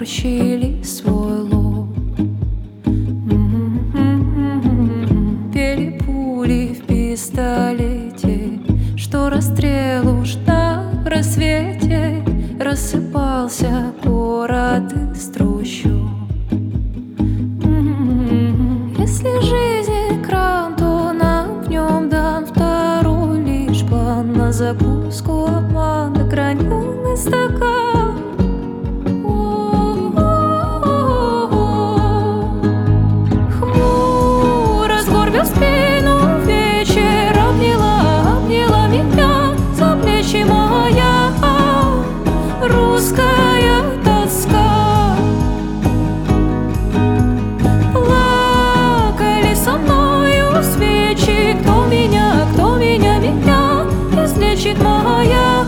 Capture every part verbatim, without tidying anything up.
включили свой лоб. Пели пули в пистолете, что расстрел уж на рассвете. Рассыпался город из трущоб. Если жизнь экран, то нам в нем дан второй лишь план. На закуску обман, ограненный стакан. Хмуро сгорбил спину вечер, обняла, обняла меня за плечи моя русская тоска. Плакали со мною свечи, кто меня, кто меня, меня излечит моя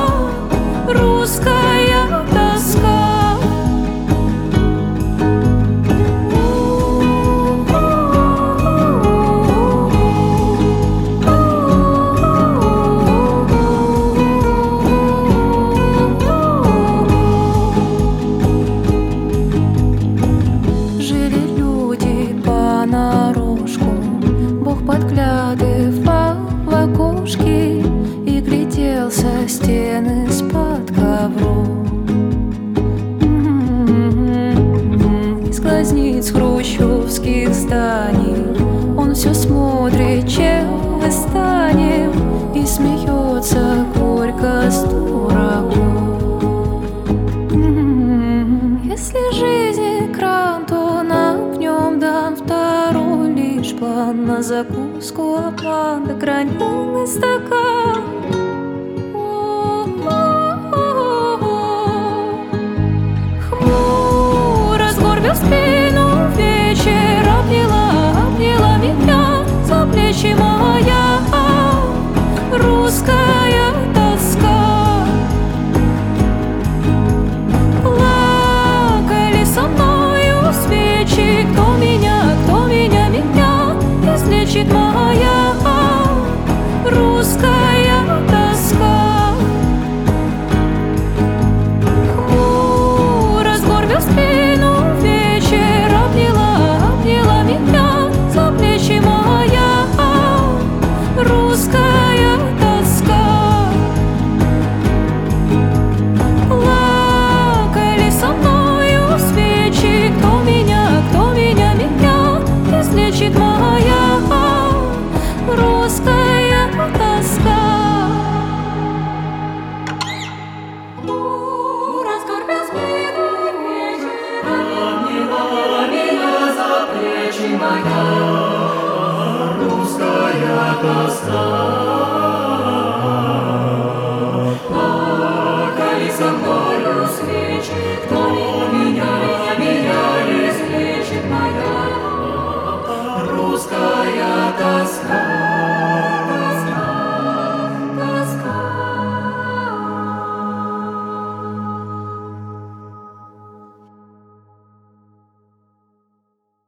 русская тоска. Бог подглядывал в окошки и гляделся в стены из-под ковров. Из глазниц хрущевских зданий он все смотрит, чем мы станем, и смеется горько с дураков. Если жизнь экран, то нам в нем дан второй лишь план. На закуску обман, ограненный стакан. Хмуро сгорбил спину вечер, обняла, обняла меня за плечи моя русская тоска. Плакали со мною свечи, кто меня, кто меня, меня излечит моя русская тоска. Хмуро сгорбил спину вечер, обняла, обняла меня за плечи моя русская тоска. Плакали со мною свечи, кто меня, кто меня, меня излечит моя русская тоска. Разгорбил спину вечер, обняла меня за плечи моя русская тоска.